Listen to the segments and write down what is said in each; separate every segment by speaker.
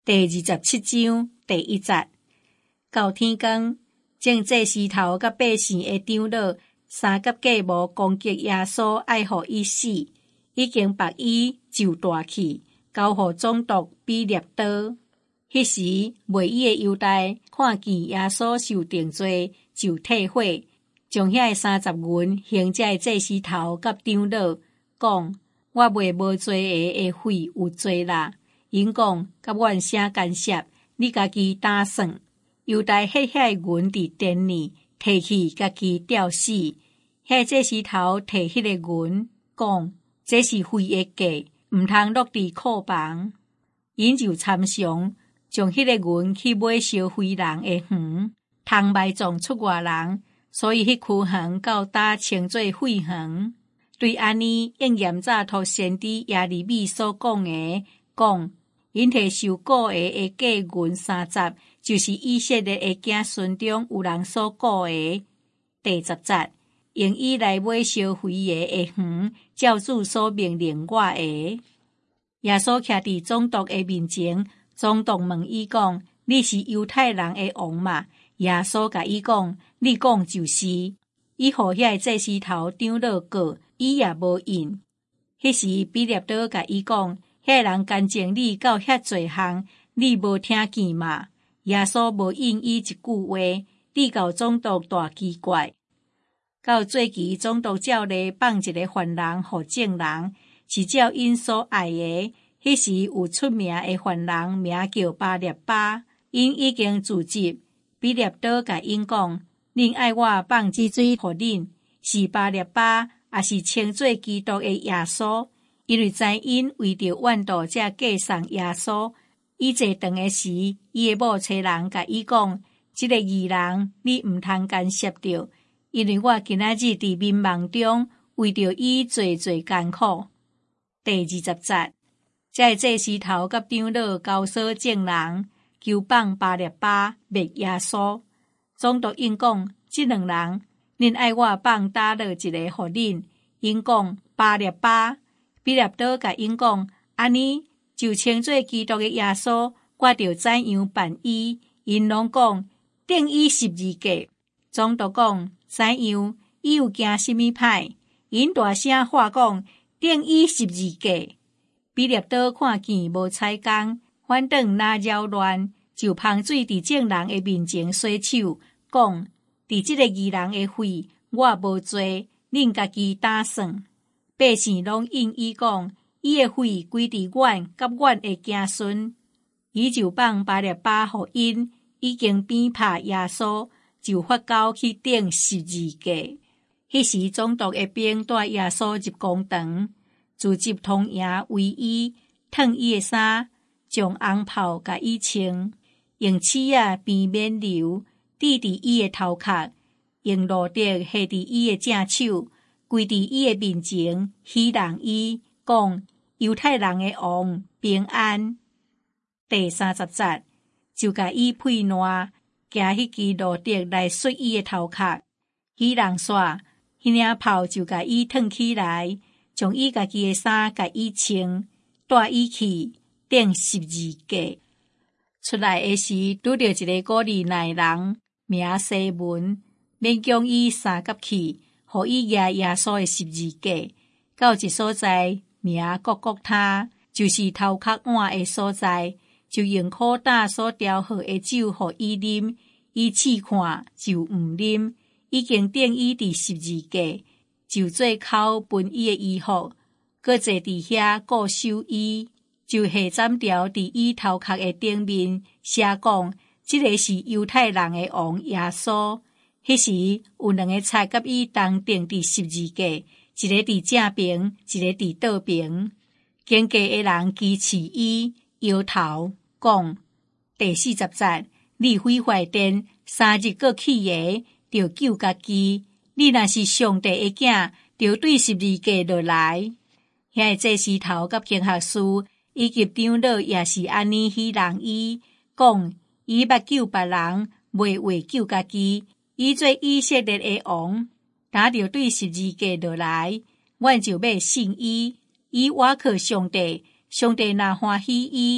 Speaker 1: 第27章第1節。到天光，正祭司頭甲百姓的長老三甲假冒攻擊耶穌，愛互伊死，已經把伊就帶去，交予總督比列多。迄時賣伊的猶大看見耶穌受定罪，就退火，將遐30銀還這祭司頭甲長老，講：我賣無罪的血有罪啦。因講甲阮啥干涉，你家己打算。猶大迄遐銀佇殿裡摕去，家己吊死。遐祭司頭摕迄個銀，講：這是廢的價，毋通落佇庫房。因就參詳，將迄個銀去買燒灰人的園，通賣撞出外人，所以迄區園到今稱做廢園。對安尼應驗早托先知耶利米所講的，講：因摕受雇的假銀30，就是以色列的子孫中有人所雇的。第10節，用伊來買燒灰的園，照主所命令我的。耶穌徛佇總督的面前，總督問伊講：你是猶太人的王嘛？耶穌甲伊講：你講就是。伊互遐祭司頭長老告，伊也無應。迄時比列多甲伊講：遐人干淨你到遐濟項，你無聽見嘛？耶穌無應伊一句話，你甲總督大奇怪。到最期，總督照例放一個犯人互證人，是照因所愛的。迄時有出名的犯人，名叫巴列巴，因已經自執。比列多甲因講：恁愛我放這水互恁，是巴列巴，也是稱做基督的耶穌。因為知因為着怨妒才架送耶穌。伊坐長的時，伊的某妻人甲伊講：這個義人，你毋通干涉着，因為我今仔日佇民夢中為着伊濟艱苦。第20節，這祭司頭甲長老交所證人，求放巴列巴滅耶穌。總督因講：這兩人，恁愛我放倒落一個互恁。因講：巴列巴。比列多甲因講：安尼就稱做基督的耶穌，我着怎樣辦伊？因攏講：釘伊十字架。總督講：怎樣？伊有驚什麼歹？因大聲喊講：釘伊十字架。比列多看見無採工，反倒拿擾亂，就芳水佇證人的面前洗手，講：佇這個義人的血，我無罪，恁家己打算。百姓攏應伊講：伊的血歸佇阮甲阮的子孫。伊就放巴列巴互因，已經鞭拍耶穌，就發交去釘十字架。迄時總督的兵帶耶穌入公堂，自執通營圍伊，脫伊的衫，將紅袍甲伊穿，用刺仔邊免流，滴佇伊的頭殼，用露滴下佇伊的正手。跪佇伊的面前，希人伊講：猶太人的王平安。第30節，就甲伊配爛，夾迄支露滴來摔伊的頭殼。希人煞，迄領炮就甲伊脫起來，將伊家己的衫甲伊穿，帶伊去釘十字架。出來的時，拄着一個古利奈人，名西門，免將伊三甲去。互伊舉耶穌的十字架，到一所在名各各他，就是頭殼碗的所在，就用苦膽所調好的酒互伊啉，伊試看就毋啉，已經釘伊佇十字架，就做口分伊的衣服，擱坐佇遐固守伊，就下斬條佇伊頭殼的頂面，寫講：這個是猶太人的王耶穌。迄時有兩個賊甲伊同釘佇十字架，一個佇正邊，一個佇倒邊。經過的人譏刺伊，搖頭講：第40節，你毀壞殿，3日閣起的，着救家己。你若是上帝的囝，着對十字架落來。遐祭司頭甲經學士以及長老也是安尼希人伊，講：伊捌救別人，袂為救家己。伊做以色列的王，打着對十字架落來，阮就要信伊。伊倚靠上帝，上帝若歡喜伊，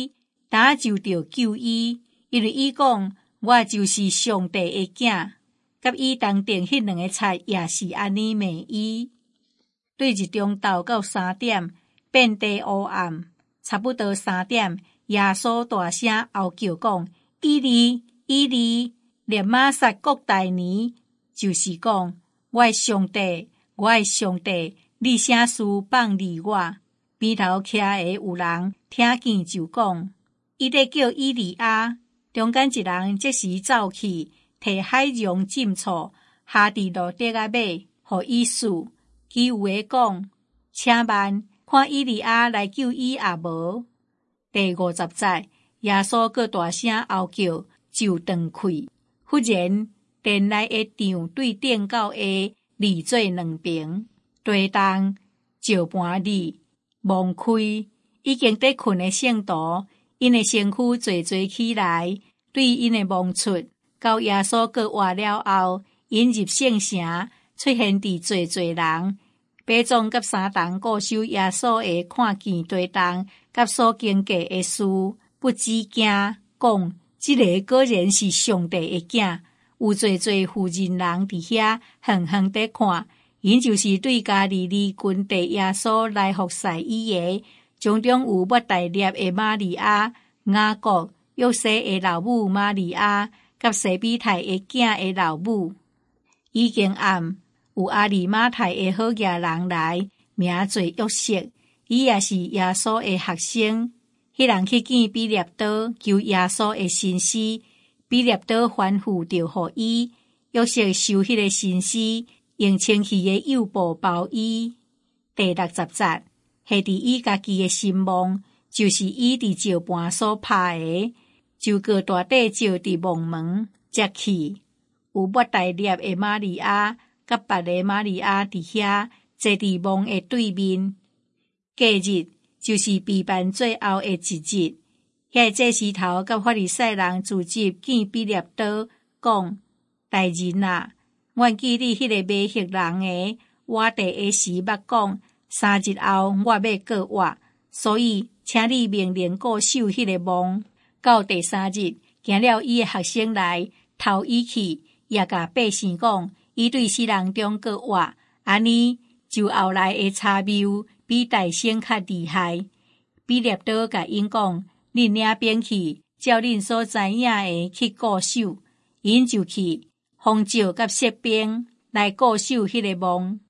Speaker 1: 打就着救伊，因为伊讲我就是上帝的囝，甲伊同定迄2个贼也是安尼骂伊。对日中昼到3點，遍地黑暗，差不多3點，耶穌大聲嗷叫講：伊利，伊利，列瑪撒國大尼，就是講我的上帝，我的上帝，你啥事放離我？邊頭徛的有人聽見就講：伊在叫伊利亞。中間一人即時走去，摕海蓉浸醋下佇路底仔尾，互伊試。其有的講：請慢，看伊利亞來救伊也無。第50節，耶穌閣大聲嗷叫，就斷氣。忽然，殿內的牆對頂到下離做2邊，地動，石盤離，門開，已經在困的聖徒，因的身軀坐起來，對因的望出。到耶穌閣活了後，因入聖城，出現佇濟人。百眾甲三同固守耶穌的看見地動，甲所經過的事，不止驚，講這個果然是上帝的囝。有濟婦人人佇遐遠遠地看，因就是對家己離群地耶穌來服侍伊個，當中有抹大粒的瑪利亞、雅各、約瑟的老母瑪利亞，甲西比泰的囝的老母。已經暗。有阿里馬太的好嘢人來，名做約瑟，伊也是耶穌的學生。迄人去見彼勒多，求耶穌的身屍，彼勒多吩咐着予伊，約瑟收迄個身屍，用清氣的幼布包伊。第60節，係佇伊家己的心夢，就是伊佇石盤所拍的，就個大塊石佇夢門接去，有抹大粒的瑪利亞。甲別個瑪利亞佇遐坐佇夢的對面。隔日就是被辦最後的一日，遐祭司頭甲法利賽人聚集見彼勒多，講：大人啊，阮記你迄個賣血人的，我第一時捌講3日後我要過活，所以請你命令固守迄個夢。到第3日，行了伊的學生來偷伊去，也甲百姓講。伊對死人中過活，安尼就後來的差謬比大先較厲害。彼勒多甲因講：恁領兵去，照恁所知影的去固守。因就去，奉召甲士兵來固守迄個夢。